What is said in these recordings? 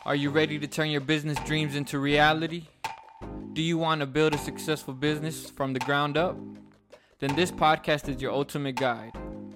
Are you ready to turn your business dreams into reality? Do you want to build a successful business from the ground up? Then this podcast is your ultimate guide.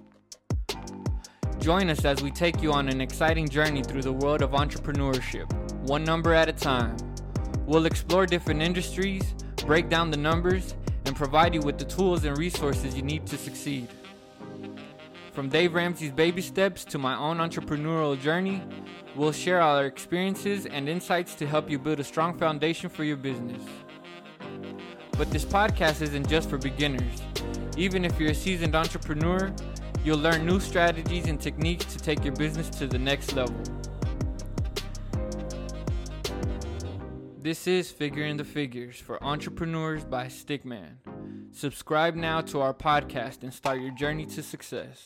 Join us as we take you on an exciting journey through the world of entrepreneurship, one number at a time. We'll explore different industries, break down the numbers, and provide you with the tools and resources you need to succeed. From Dave Ramsey's baby steps to my own entrepreneurial journey, we'll share our experiences and insights to help you build a strong foundation for your business. But this podcast isn't just for beginners. Even if you're a seasoned entrepreneur, you'll learn new strategies and techniques to take your business to the next level. This is Figuring the Figures for Entrepreneurs by Stickman. Subscribe now to our podcast and start your journey to success.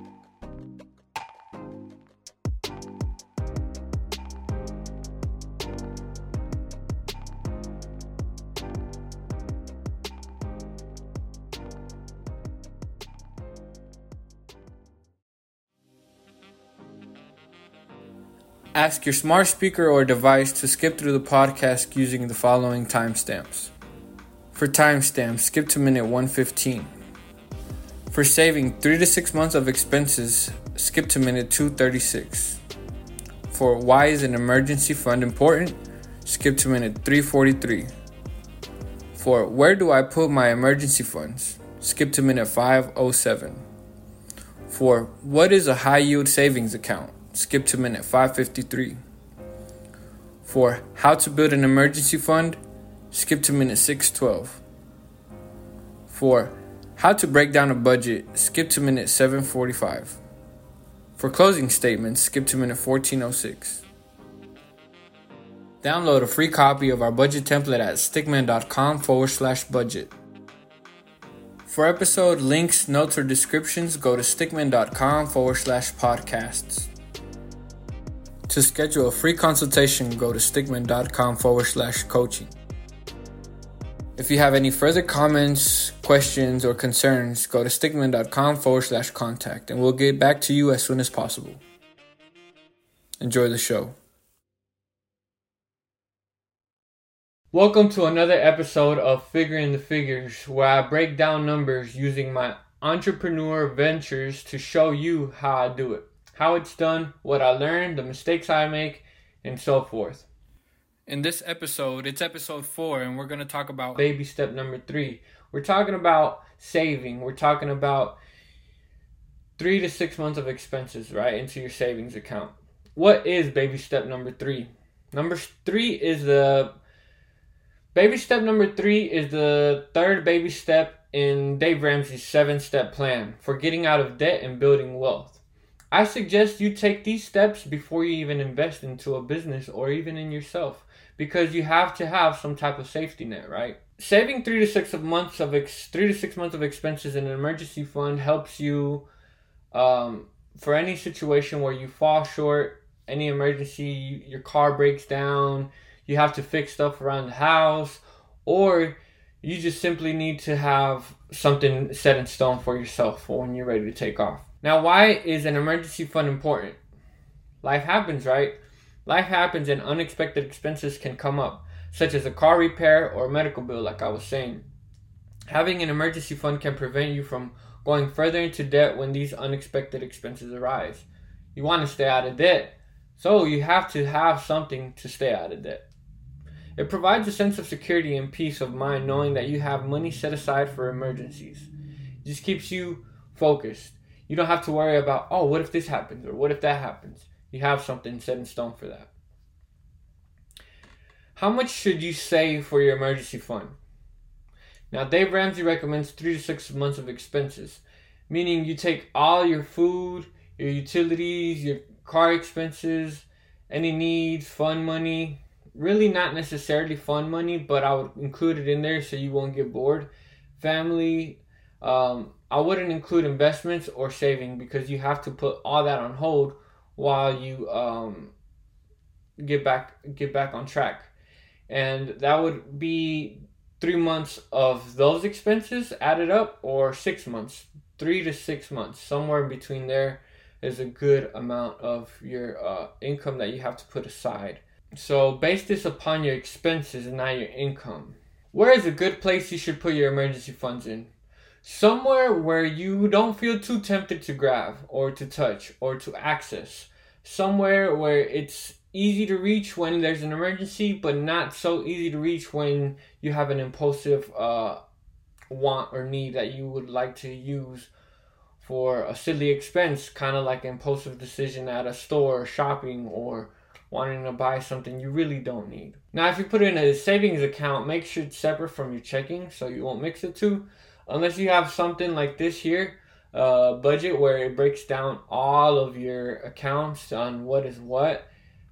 Ask your smart speaker or device to skip through the podcast using the following timestamps. For timestamps, skip to minute 115. For saving 3 to 6 months of expenses, skip to minute 236. For why is an emergency fund important, skip to minute 343. For where do I put my emergency funds, skip to minute 507. For what is a high yield savings account, skip to minute 553. For how to build an emergency fund, skip to minute 612. For how to break down a budget, skip to minute 745. For closing statements, skip to minute 1406. Download a free copy of our budget template at stickman.com/budget. For episode links, notes, or descriptions, go to stickman.com/podcasts. To schedule a free consultation, go to stickman.com/coaching. If you have any further comments, questions, or concerns, go to stickman.com/contact and we'll get back to you as soon as possible. Enjoy the show. Welcome to another episode of Figuring the Figures, where I break down numbers using my entrepreneur ventures to show you how I do it. How it's done, what I learned, the mistakes I make, and so forth. In this episode, it's episode 4, and we're going to talk about baby step number 3. We're talking about saving. We're talking about 3 to 6 months of expenses, right, into your savings account. What is baby step number 3? Baby step number 3 is the third baby step in Dave Ramsey's 7-step plan for getting out of debt and building wealth. I suggest you take these steps before you even invest into a business or even in yourself, because you have to have some type of safety net, right? Saving 3 to 6 months of expenses in an emergency fund helps you for any situation where you fall short, any emergency, your car breaks down, you have to fix stuff around the house, or you just simply need to have something set in stone for yourself for when you're ready to take off. Now, why is an emergency fund important? Life happens, right? Life happens and unexpected expenses can come up, such as a car repair or a medical bill, like I was saying. Having an emergency fund can prevent you from going further into debt when these unexpected expenses arise. You want to stay out of debt, so you have to have something to stay out of debt. It provides a sense of security and peace of mind knowing that you have money set aside for emergencies. It just keeps you focused. You don't have to worry about, oh, what if this happens or what if that happens? You have something set in stone for that. How much should you save for your emergency fund? Now, Dave Ramsey recommends 3 to 6 months of expenses, meaning you take all your food, your utilities, your car expenses, any needs, fund money. Really not necessarily fund money, but I would include it in there so you won't get bored. Family, I wouldn't include investments or saving because you have to put all that on hold while you get back on track. And that would be 3 months of those expenses added up, or 6 months, 3 to 6 months, somewhere in between there is a good amount of your income that you have to put aside. So base this upon your expenses and not your income. Where is a good place you should put your emergency funds in? Somewhere where you don't feel too tempted to grab or to touch or to access. Somewhere where it's easy to reach when there's an emergency, but not so easy to reach when you have an impulsive want or need that you would like to use for a silly expense, kind of like an impulsive decision at a store, shopping, or wanting to buy something you really don't need. Now, if you put it in a savings account, make sure it's separate from your checking so you won't mix the two. Unless you have something like this here, budget, where it breaks down all of your accounts on what is what.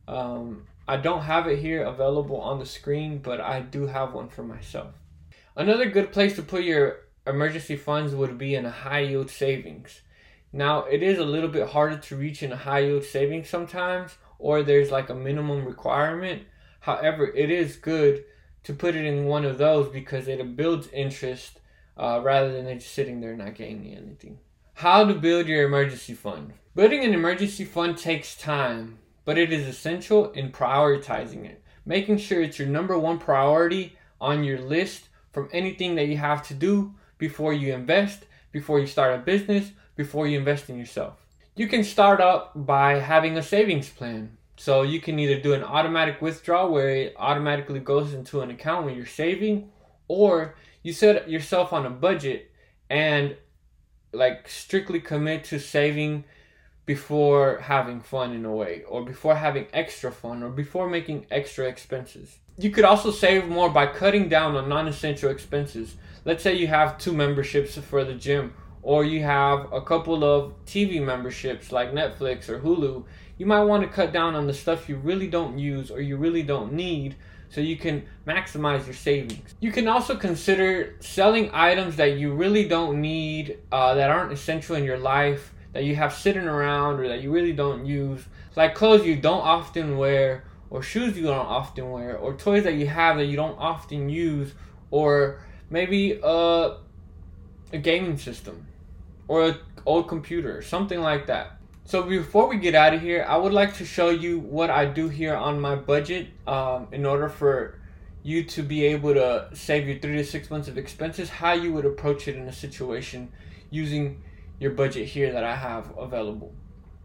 I don't have it here available on the screen, but I do have one for myself. Another good place to put your emergency funds would be in a high yield savings. Now, it is a little bit harder to reach in a high yield savings sometimes, or there's like a minimum requirement. However, it is good to put it in one of those because it builds interest rather than it just sitting there not gaining anything. How to build your emergency fund. Building an emergency fund takes time, but it is essential in prioritizing it. Making sure it's your number one priority on your list from anything that you have to do before you invest, before you start a business, before you invest in yourself. You can start up by having a savings plan. So you can either do an automatic withdrawal where it automatically goes into an account when you're saving, or you set yourself on a budget and like strictly commit to saving before having fun in a way, or before having extra fun, or before making extra expenses. You could also save more by cutting down on non-essential expenses. Let's say you have 2 memberships for the gym, or you have a couple of TV memberships like Netflix or Hulu. You might want to cut down on the stuff you really don't use or you really don't need so you can maximize your savings. You can also consider selling items that you really don't need, that aren't essential in your life, that you have sitting around or that you really don't use, like clothes you don't often wear, or shoes you don't often wear, or toys that you have that you don't often use, or maybe a gaming system or an old computer, something like that. So before we get out of here, I would like to show you what I do here on my budget in order for you to be able to save your 3 to 6 months of expenses, how you would approach it in a situation using your budget here that I have available.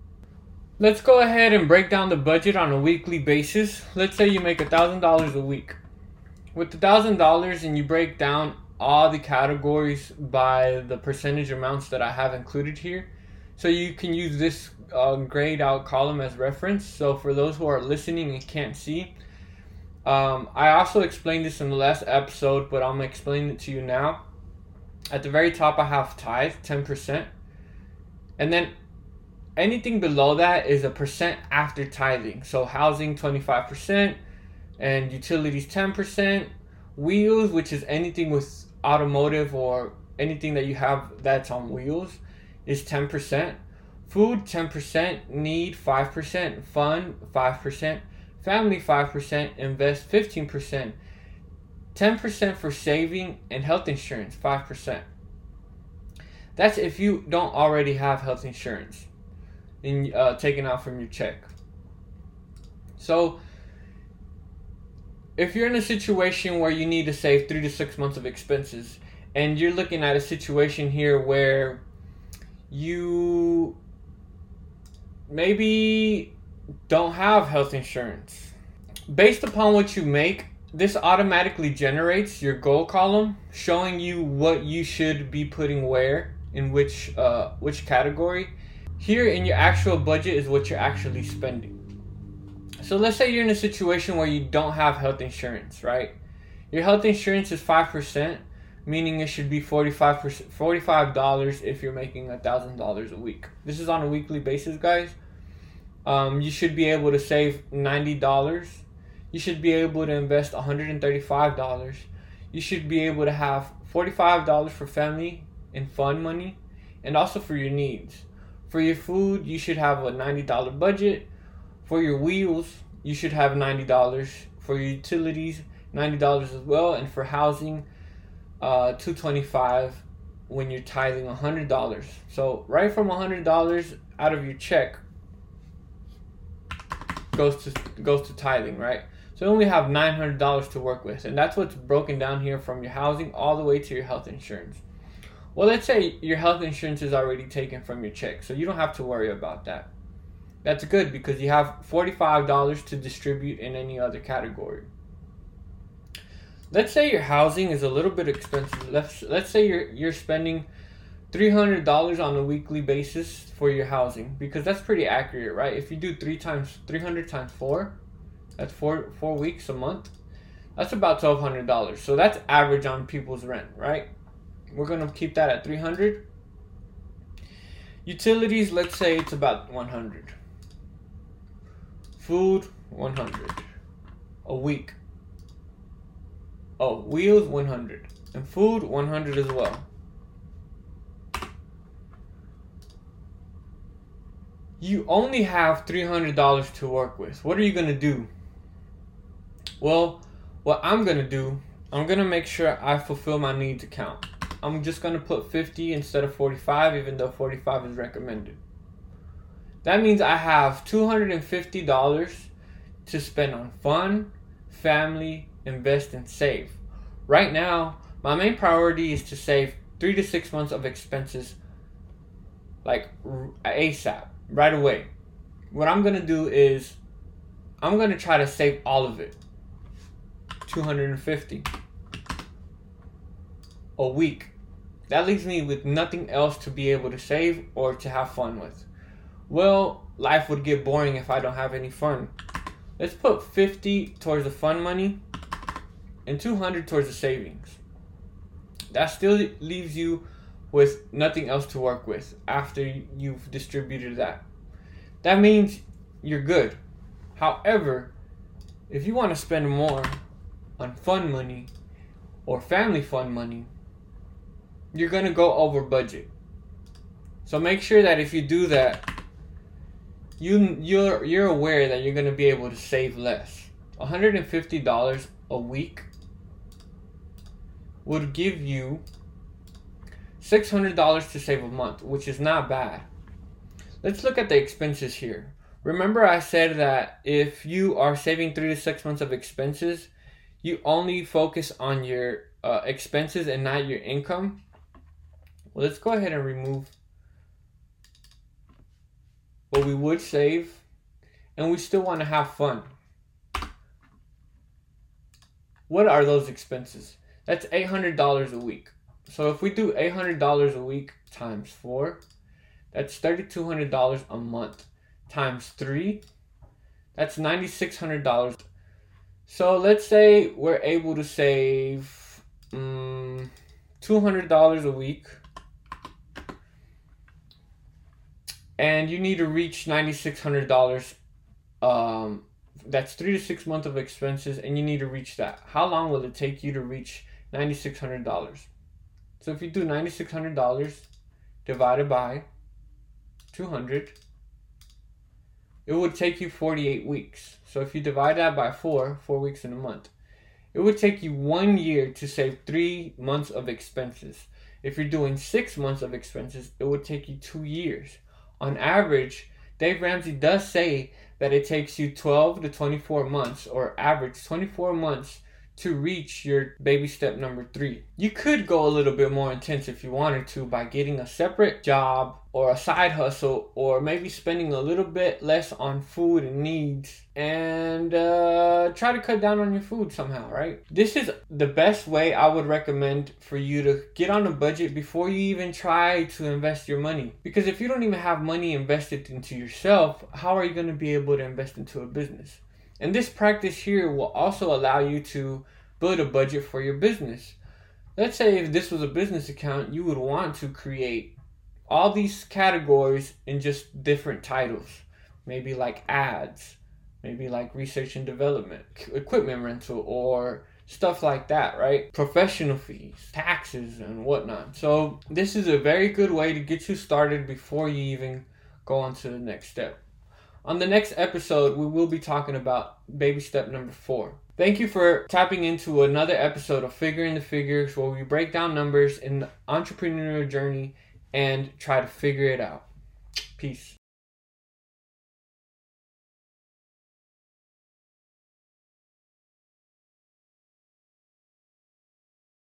Let's go ahead and break down the budget on a weekly basis. Let's say you make $1,000 a week. With $1,000 and you break down all the categories by the percentage amounts that I have included here. So you can use this grayed out column as reference. So for those who are listening and can't see, I also explained this in the last episode, but I'm explaining it to you now. At the very top, I have tithe, 10%. And then anything below that is a percent after tithing. So housing, 25%, and utilities, 10%. Wheels, which is anything with automotive or anything that you have that's on wheels, is 10%. Food, 10%. Need, 5%. Fun, 5%. Family, 5%. Invest, 15%. 10% for saving, and health insurance, 5%. That's if you don't already have health insurance taken out from your check. So if you're in a situation where you need to save 3 to 6 months of expenses, and you're looking at a situation here where you maybe don't have health insurance, based upon what you make, this automatically generates your goal column showing you what you should be putting where in which category. Here in your actual budget is what you're actually spending. So let's say you're in a situation where you don't have health insurance, right? Your health insurance is 5%, meaning it should be $45 if you're making $1,000 a week. This is on a weekly basis, guys. You should be able to save $90. You should be able to invest $135. You should be able to have $45 for family and fun money, and also for your needs. For your food, you should have a $90 budget. For your wheels, you should have $90. For your utilities, $90 as well. And for housing, $225 when you're tithing $100. So right from $100 out of your check, goes to tithing, right? So you only have $900 to work with, and that's what's broken down here from your housing all the way to your health insurance. Well, let's say your health insurance is already taken from your check, so you don't have to worry about that. That's good because you have $45 to distribute in any other category. Let's say your housing is a little bit expensive. Let's say you're spending $300 on a weekly basis for your housing, because that's pretty accurate, right? If you do 300 times 4, that's 4 weeks a month. That's about $1,200. So that's average on people's rent, right? We're gonna keep that at 300. Utilities, let's say it's about 100. Food, 100 a week. Oh, wheels, 100, and food, 100 as well. You only have $300 to work with. What are you gonna do? Well, what I'm gonna do, I'm gonna make sure I fulfill my needs account. I'm just gonna put 50 instead of 45, even though 45 is recommended. That means I have $250 to spend on fun, family, invest, and save. Right now, my main priority is to save 3 to 6 months of expenses, like ASAP, right away. What I'm gonna do is I'm gonna try to save all of it. 250 a week. That leaves me with nothing else to be able to save or to have fun with. Well, life would get boring if I don't have any fun. Let's put 50 towards the fun money and 200 towards the savings. That still leaves you with nothing else to work with after you've distributed that. That means you're good. However, if you want to spend more on fun money or family fun money, you're gonna go over budget. So make sure that if you do that, you're aware that you're gonna be able to save less. $150 a week would give you $600 to save a month, which is not bad. Let's look at the expenses here. Remember I said that if you are saving 3 to 6 months of expenses, you only focus on your expenses and not your income. Well, let's go ahead and remove what we would save, and we still want to have fun. What are those expenses? That's $800 a week. So if we do $800 a week times 4, that's $3,200 a month. Times 3, that's $9,600. So let's say we're able to save $200 a week, and you need to reach $9,600. That's 3 to 6 months of expenses, and you need to reach that. How long will it take you to reach $9,600? So if you do $9,600 divided by 200, it would take you 48 weeks. So if you divide that by 4 weeks in a month, it would take you 1 year to save 3 months of expenses. If you're doing 6 months of expenses, it would take you 2 years. On average, Dave Ramsey does say that it takes you 12 to 24 months, or average 24 months, to reach your baby step number 3. You could go a little bit more intense if you wanted to by getting a separate job or a side hustle, or maybe spending a little bit less on food and needs, and try to cut down on your food somehow, right? This is the best way I would recommend for you to get on a budget before you even try to invest your money. Because if you don't even have money invested into yourself, how are you going to be able to invest into a business? And this practice here will also allow you to build a budget for your business. Let's say if this was a business account, you would want to create all these categories in just different titles. Maybe like ads, maybe like research and development, equipment rental, or stuff like that, right? Professional fees, taxes, and whatnot. So this is a very good way to get you started before you even go on to the next step. On the next episode, we will be talking about baby step number 4. Thank you for tapping into another episode of Figuring the Figures, where we break down numbers in the entrepreneurial journey and try to figure it out. Peace.